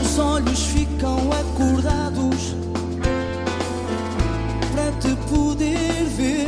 Os olhos ficam acordados para te poder ver.